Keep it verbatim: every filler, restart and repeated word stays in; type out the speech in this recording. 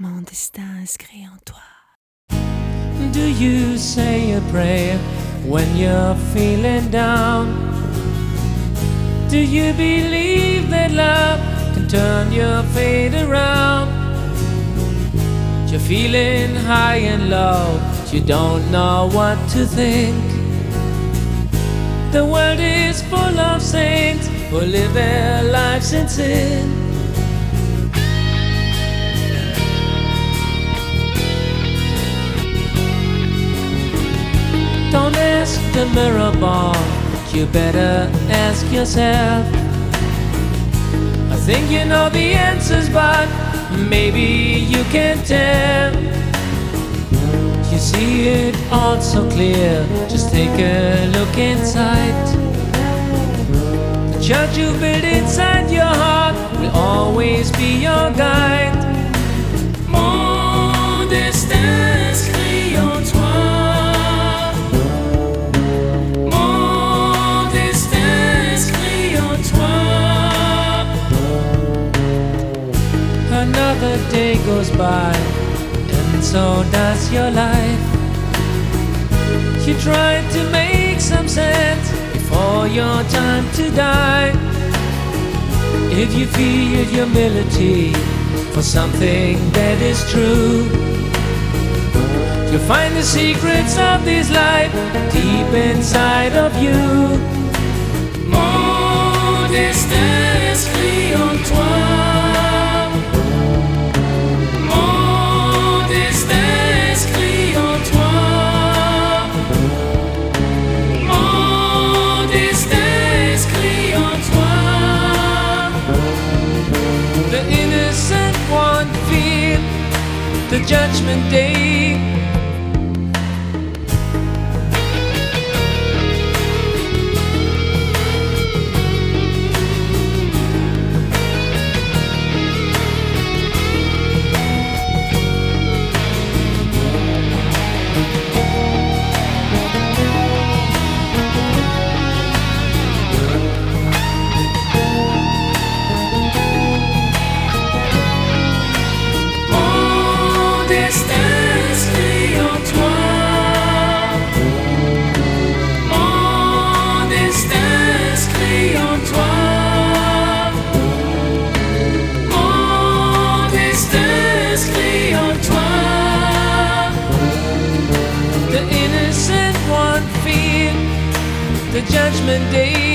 Mon destin inscrit en toi. Do you say a prayer when you're feeling down? Do you believe that love can turn your fate around? You're feeling high and low, you don't know what to think. The world is full of saints who live their lives in sin. Don't ask the mirror ball, you better ask yourself. I think you know the answers, but maybe you can't tell. You see it all so clear, just take a look inside. The church you build inside your heart will always be your guide. Mon destin inscrit en toi. Mon destin inscrit en toi. Another day goes by, and so does your life. You try to make some sense before your time to die. If you feel humility for something that is true, you'll find the secrets of this life deep inside of you. Mon destin inscrit en toi. Mon destin inscrit en toi. Mon destin inscrit en toi. The innocent one fear the judgment day. Mon destin inscrit en toi. Mon destin inscrit en toi. Mon destin inscrit en toi. The innocent one fear the judgment day.